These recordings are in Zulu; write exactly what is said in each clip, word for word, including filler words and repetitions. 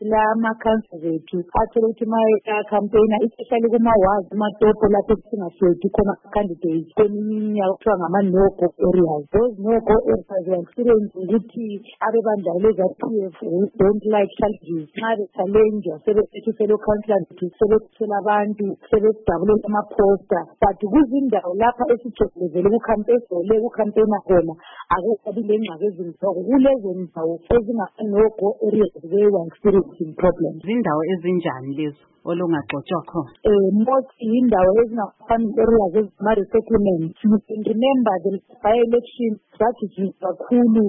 lama councils ethu athole ukuthi my campaign especially kuma ward amatopo lapho singahledi khona candidates kweminye yakuthiwa ngama-no-go areas. Those no-go areas are experiencing ukuthi abebandla leza-P F who don't like challenges nxa be-challenge sebesethi fellow councillors bethu sebethela abantu sebedabulela ama-poster but kuzindawo lapha esijobelezele ukukhampeyina ukukhampeyina khona akukabi lengxaki ezinhloko kulezo ndawo ezingama-no-go areas they were experiencing problems. Zindawo ezinjani lezo olungaxotswa khona? Eh most indawo ezingama-farming areas ezima-resettlement. You can remember the by-election strategy kakhulu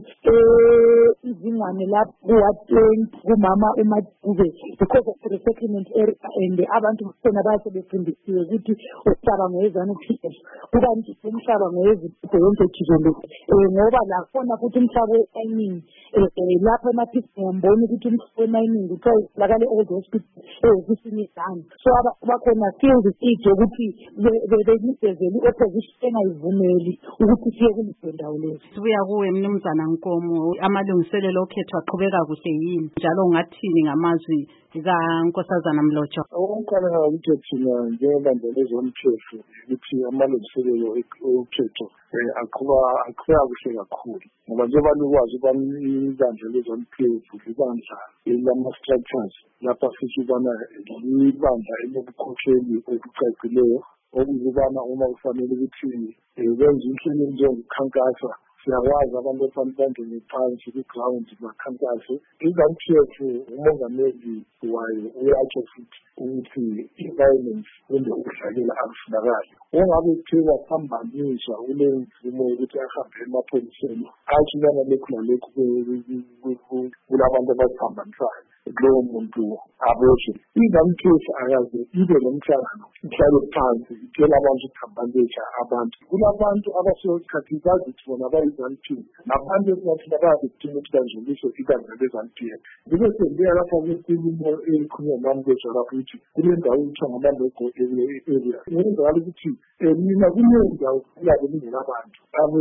izingwane lapho kuwa twenty kumama uMadube because of the resettlement area and abantu khona basebefundisiwe ukuthi umhlaba ngoyezana uPF kukanti umhlaba ngoyezipho yonke jikelele ngoba la khona ukuthi umhlaba oyining lapho emaphisi ngiyambona ukuthi umhlaba oyining utholakala old hospital ekusini done so abakhona field sithi ukuthi benizezele opposition engayivumeli ukuthi siye kulezo ndawo lezo. Sibuya kuwe Mnumzana Nkomo, amalungiselelo okhethwa aqhubeka kuhle yini njalo ngathini ngamazwi kaNkosazana Mlotshwa? Okokuqala ukuthi thina njengabandla lezomthetho ukuthi amalungiselelo okhetho aqhuba aqhubeka kuhle kakhulu ngoba njengoba nikwazi ibandla lezomthetho libandla elama-structures lapha futhi ubana libandla elobukhokheli obucacileyo okuzibana uma kufanele ukuthi benze inhlelo njengokukhankasa siyakwazi abantu bantandeni phansi ku-ground bakhankase. Izamthetho umongameli wayo uyatsho futhi ukuthi i-violence kumbe ukudlalela akufunakali. Ongabe kuthiwa phambanisa ule mvumo yokuthi ahambe emapholiseni athi lana lekhu nalekhu kulabantu abaphambanisayo kulowo muntu aboshwe. Izamthetho akaze ibe nomhlangano ihlale phansi itshela abantu ukuphambanisa abantu. Kulabantu abasesikhathi bazi ukuthi bona bayizamthetho nabantu esingathina bayadinga ukuthi banjulise ibandla lezamthetho. Kube sendiya lapha kwenkulumo ekhulunywa nami kwethu lapho ukuthi kule ndawo kuthiwa ngama-no-go area. Ngenzakala ukuthi mina kuleyo ndawo kulabe kungenabantu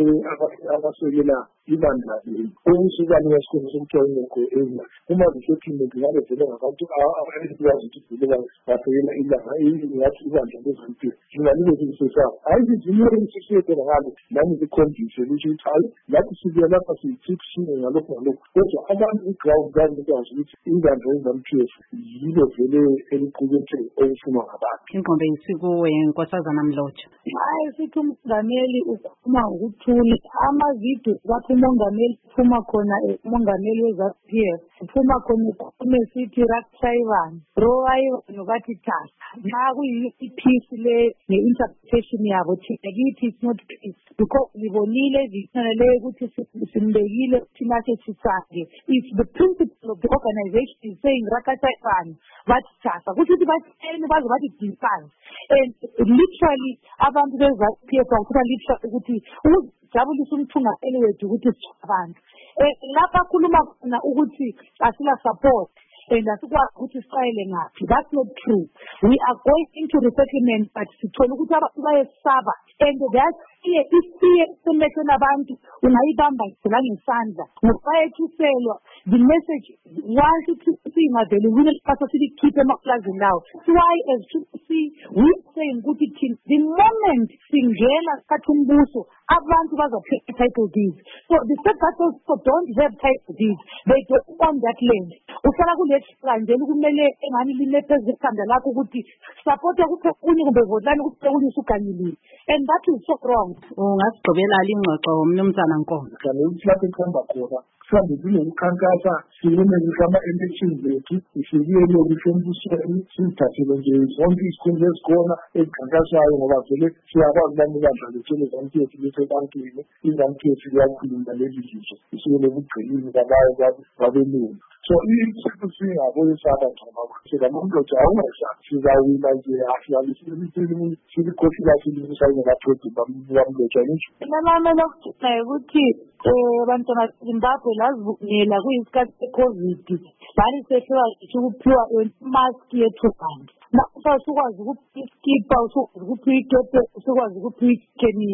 abasekela ibandla leli okusukani ngesikhundla sokuthiwa i-no-go area. Uma zisettlement ngabe vele ngabantu abakwazi ukuthi vele basekela ilanga ngathi ibandla lezamthetho ngingalibe sisesabo hayi zijimile isisiyedela ngalo nami zikhombise ukuthi hayi lapho sibuya lapha siyithi sine ngalokho ngalokho kodwa abantu ku-ground bazikwazi ukuthi ibandla lezamthetho yilo vele eliqukethe okufunwa ngabantu. Inkombe yisikuwe Nkosazana Mlotshwa. Hayi sithi umongameli ukhuluma ngokuthula amavidiyo lapho umongameli uphuma khona umongameli weza-P F uphuma khona ukhulume sithi rakushayivana rowayiwano bathi thasa nxa kuyi-peace le ne-interpretation yabo thina kithi it's not peace because libonile zifanele ukuthi simbekile thina sesitsange. If the principle of the organization is saying rakashayivana bathi thasa kusho ukuthi batheni baze bathi defense and literally abantu beza-P F bakuthatha literally ukuthi ukujabulisa umthungaseli wethu ukuthi abantu lapha akhuluma khona ukuthi asila support and asikwazi ukuthi siqayele ngaphi. That's not true. We are going into resettlement but sithole ukuthi abantu bayesaba and that's fear ifear esemehlweni abantu ungayibamba ngesandla ngobayethuselwa. The message once singavele wile lapha silikhiphe emaplazini lawo. Why as T C we saying ukuthi the moment singena sikhathi umbuso abantu bazaphetha title deeds. So the settlers don't have title deeds. They don't own that land. Usala kulesihlala nje kumele engani linepheze ikhanda lakho ukuthi support ukuthi kunye kumbe vodlani ukuthi kulisa uganyilile and that is so wrong. Ungasigqibela ingxoxo Mnumzana Nkomo. Kanti ukuthi ikhomba khona mhlawumbe kunokukhankasa silumele kama-election zethu sifikele kusembusweni sithathele nje zonke isikhundla ezikhona ezikhankasayo ngoba vele siyakwazi bani ibandla lethu lezamthetho lisebantwini izamthetho liyakhuluma leli lizwe isukele bugqilini babayo babelungu. So isikhathi singaboyisaba ngcoba sikamuntu awungasathi sizawina nje asiyalisile silikhohlela silisayine lapho bamlotshwa nje. Mama lokuthiwa ukuthi abantwana Zimbabwe lazivukela kuyisikhathi se-COVID bani sehlwa ukuphiwa mask yethu bantu mase usukwazi ukuskipa usukwazi ukuphi ikephe usukwazi ukuphi ikenini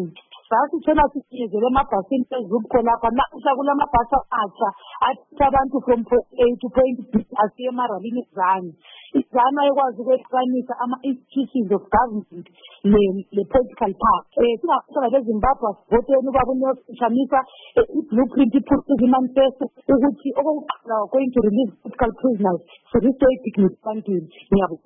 sasitshela siyezele emabhasini phezulu lapha nakuhla kulamabhasi atsha athatha abantu from point A to point B asiye emaralini ezane. Izana ekwazi ukwehlukanisa ama-institutions of government le-political party. Singakusala leZimbabwe voteni ubaba uNelson Chamisa i-blueprint iphuthisa imanifesto ukuthi okokuqala going to release political prisoners for this way dignity ebantwini.